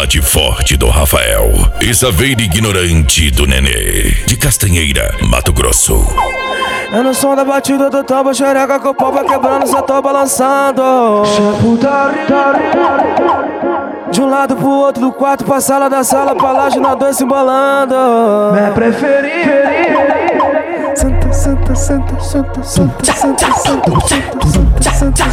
bate forte do Rafael e Saveira ignorante do Nenê, de Castanheira, Mato Grosso. É no som da batida do tambo, xereca com o pau vai quebrando, cê tô balançando. De um lado pro outro, do quarto pra sala, da sala pra laje, nós dois se embolando. Minha preferida. Santa, santa, santa, santa, santa, santa, santa, santa,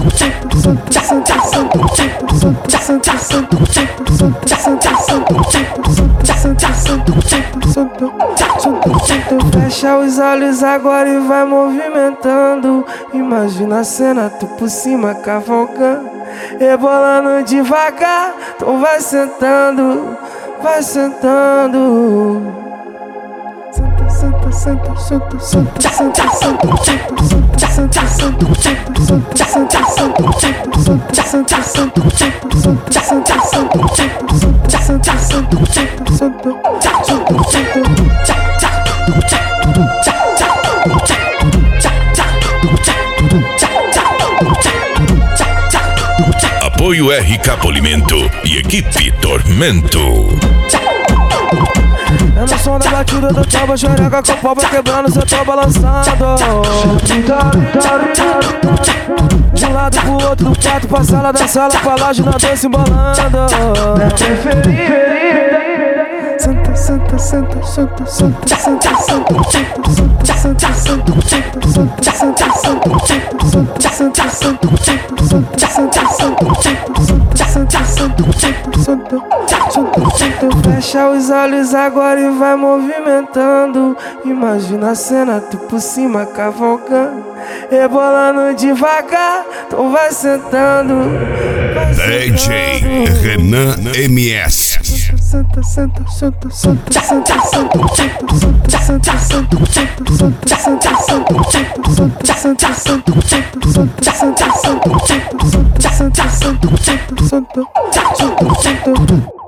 santa. Fecha os olhos agora e vai movimentando. Imagina a cena, tu por cima cavalgando, rebolando devagar. Então vai sentando, vai sentando. Santa, santa, santa, santa, santa, santa, santa, santa, Apoio RK Polimento e equipe Tormento. É no som da batida do tambo, xereca com o pau vai quebrando, cê tô balançando. De um lado pro outro, do quarto pra sala, da sala pra laje, nós dois se embolando. Minha preferida. Santa, santa, santa, santa, santa, santa, santa, fecha os olhos agora e vai movimentando. Imagina a cena, tu por cima cavalgando, rebolando devagar. Então vai sentando, vai DJ Renan MS. Santa, santa, santa, santa, santa, santa, santa, santa,